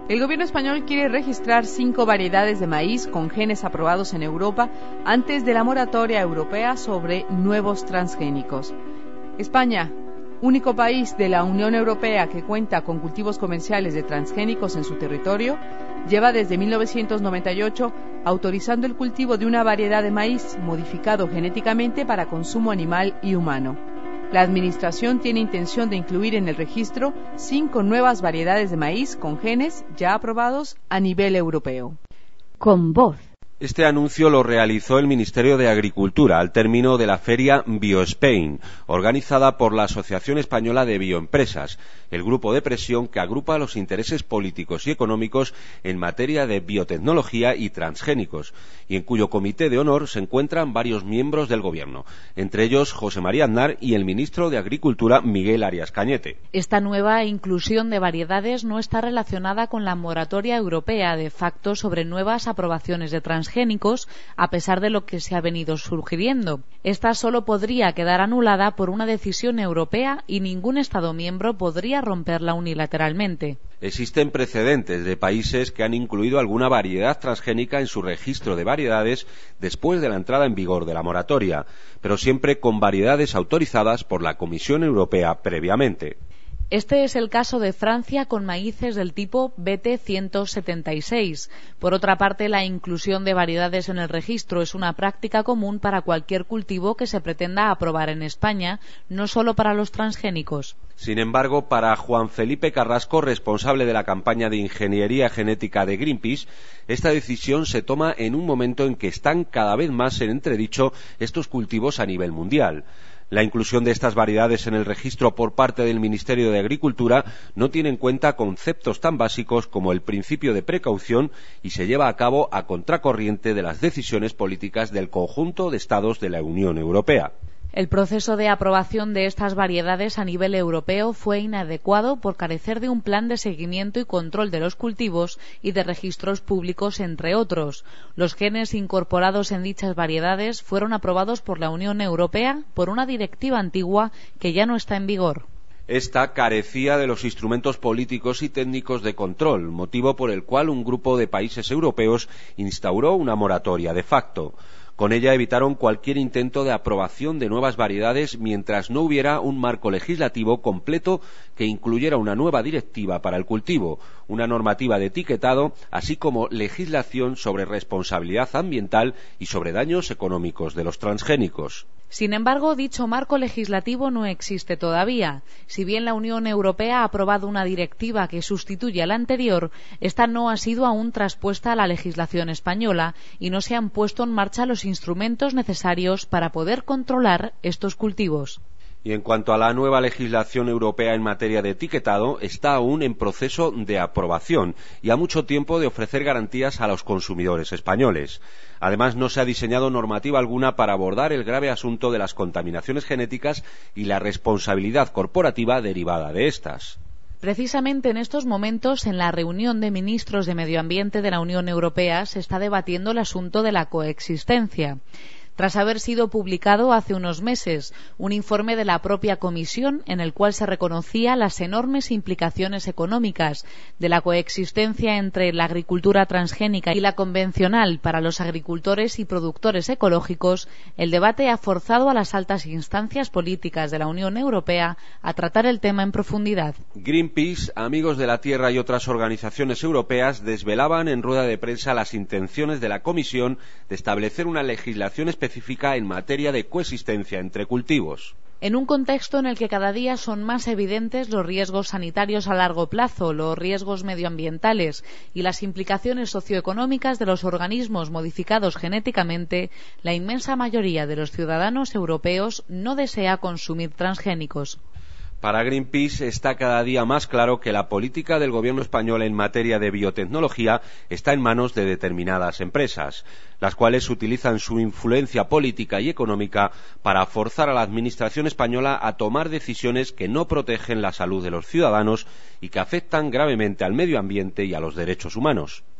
El gobierno español quiere registrar 5 variedades de maíz con genes aprobados en Europa antes de la moratoria europea sobre nuevos transgénicos. España, único país de la Unión Europea que cuenta con cultivos comerciales de transgénicos en su territorio, lleva desde 1998 autorizando el cultivo de una variedad de maíz modificado genéticamente para consumo animal y humano. La Administración tiene intención de incluir en el registro 5 nuevas variedades de maíz con genes ya aprobados a nivel europeo. Con voz. Este anuncio lo realizó el Ministerio de Agricultura al término de la feria BioSpain, organizada por la Asociación Española de Bioempresas, el grupo de presión que agrupa los intereses políticos y económicos en materia de biotecnología y transgénicos, y en cuyo comité de honor se encuentran varios miembros del Gobierno, entre ellos José María Aznar y el ministro de Agricultura Miguel Arias Cañete. Esta nueva inclusión de variedades no está relacionada con la moratoria europea de facto sobre nuevas aprobaciones de transgénicos, a pesar de lo que se ha venido sugiriendo. Esta solo podría quedar anulada por una decisión europea y ningún Estado miembro podría romperla unilateralmente. Existen precedentes de países que han incluido alguna variedad transgénica en su registro de variedades después de la entrada en vigor de la moratoria, pero siempre con variedades autorizadas por la Comisión Europea previamente. Este es el caso de Francia con maíces del tipo BT176. Por otra parte, la inclusión de variedades en el registro es una práctica común para cualquier cultivo que se pretenda aprobar en España, no solo para los transgénicos. Sin embargo, para Juan Felipe Carrasco, responsable de la campaña de ingeniería genética de Greenpeace, esta decisión se toma en un momento en que están cada vez más en entredicho estos cultivos a nivel mundial. La inclusión de estas variedades en el registro por parte del Ministerio de Agricultura no tiene en cuenta conceptos tan básicos como el principio de precaución y se lleva a cabo a contracorriente de las decisiones políticas del conjunto de Estados de la Unión Europea. El proceso de aprobación de estas variedades a nivel europeo fue inadecuado por carecer de un plan de seguimiento y control de los cultivos y de registros públicos, entre otros. Los genes incorporados en dichas variedades fueron aprobados por la Unión Europea por una directiva antigua que ya no está en vigor. Esta carecía de los instrumentos políticos y técnicos de control, motivo por el cual un grupo de países europeos instauró una moratoria de facto. Con ella evitaron cualquier intento de aprobación de nuevas variedades mientras no hubiera un marco legislativo completo que incluyera una nueva directiva para el cultivo, una normativa de etiquetado, así como legislación sobre responsabilidad ambiental y sobre daños económicos de los transgénicos. Sin embargo, dicho marco legislativo no existe todavía. Si bien la Unión Europea ha aprobado una directiva que sustituye a la anterior, esta no ha sido aún traspuesta a la legislación española y no se han puesto en marcha los instrumentos necesarios para poder controlar estos cultivos. Y en cuanto a la nueva legislación europea en materia de etiquetado, está aún en proceso de aprobación y a mucho tiempo de ofrecer garantías a los consumidores españoles. Además, no se ha diseñado normativa alguna para abordar el grave asunto de las contaminaciones genéticas y la responsabilidad corporativa derivada de estas. Precisamente en estos momentos, en la reunión de ministros de Medio Ambiente de la Unión Europea, se está debatiendo el asunto de la coexistencia. Tras haber sido publicado hace unos meses un informe de la propia Comisión en el cual se reconocía las enormes implicaciones económicas de la coexistencia entre la agricultura transgénica y la convencional para los agricultores y productores ecológicos, el debate ha forzado a las altas instancias políticas de la Unión Europea a tratar el tema en profundidad. Greenpeace, Amigos de la Tierra y otras organizaciones europeas desvelaban en rueda de prensa las intenciones de la Comisión de establecer una legislación específica en materia de coexistencia entre cultivos. En un contexto en el que cada día son más evidentes los riesgos sanitarios a largo plazo, los riesgos medioambientales y las implicaciones socioeconómicas de los organismos modificados genéticamente, la inmensa mayoría de los ciudadanos europeos no desea consumir transgénicos. Para Greenpeace está cada día más claro que la política del gobierno español en materia de biotecnología está en manos de determinadas empresas, las cuales utilizan su influencia política y económica para forzar a la administración española a tomar decisiones que no protegen la salud de los ciudadanos y que afectan gravemente al medio ambiente y a los derechos humanos.